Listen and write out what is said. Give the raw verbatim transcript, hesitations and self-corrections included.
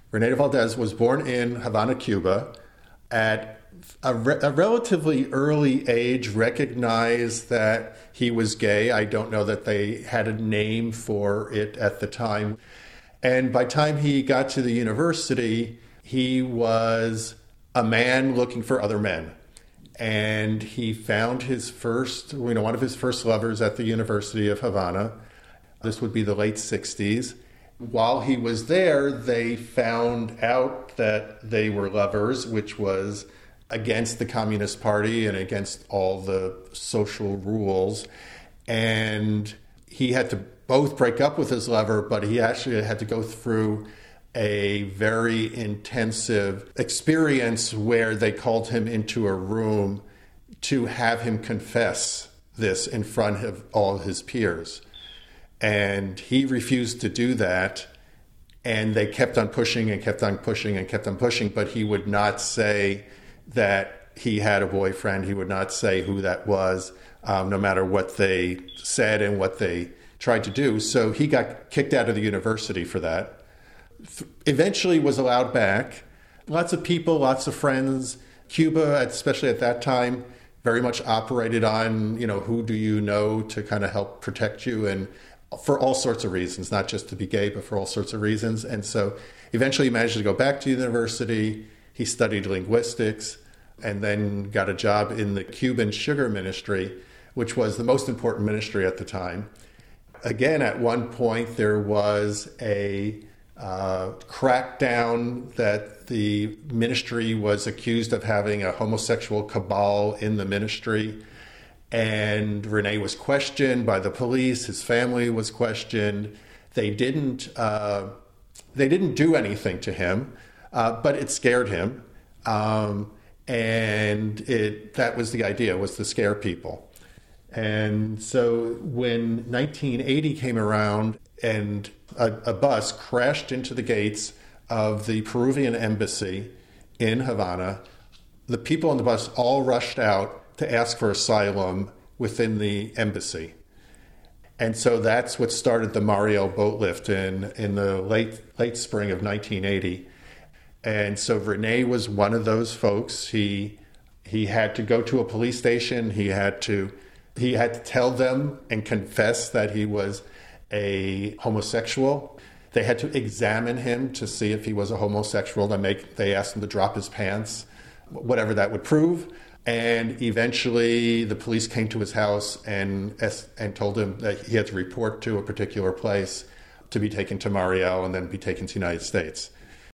Rene Valdez was born in Havana, Cuba, at a, re- a relatively early age, recognized that he was gay. I don't know that they had a name for it at the time. And by the time he got to the university, he was a man looking for other men. And he found his first, you know, one of his first lovers at the University of Havana. This would be the late sixties. While he was there, they found out that they were lovers, which was against the Communist Party and against all the social rules. And he had to both break up with his lover, but he actually had to go through a very intensive experience where they called him into a room to have him confess this in front of all his peers. And he refused to do that. And they kept on pushing and kept on pushing and kept on pushing, but he would not say that he had a boyfriend. He would not say who that was, um, no matter what they said and what they tried to do. So he got kicked out of the university for that. Eventually was allowed back. Lots of people, lots of friends. Cuba, especially at that time, very much operated on, you know, who do you know to kind of help protect you, and for all sorts of reasons, not just to be gay, but for all sorts of reasons. And so eventually he managed to go back to university. He studied linguistics and then got a job in the Cuban sugar ministry, which was the most important ministry at the time. Again, at one point, there was a uh, crackdown that the ministry was accused of having a homosexual cabal in the ministry. And Rene was questioned by the police. His family was questioned. They didn't, uh, they didn't do anything to him, uh, but it scared him. Um, and it, that was the idea, was to scare people. And so when nineteen eighty came around and a, a bus crashed into the gates of the Peruvian embassy in Havana, the people on the bus all rushed out to ask for asylum within the embassy. And so that's what started the Mariel boat lift in, in the late late spring of nineteen eighty. And so Rene was one of those folks. He he had to go to a police station. He had to he had to tell them and confess that he was a homosexual. They had to examine him to see if he was a homosexual. They make they asked him to drop his pants, whatever that would prove. And eventually the police came to his house and and told him that he had to report to a particular place to be taken to Mariel and then be taken to the United States.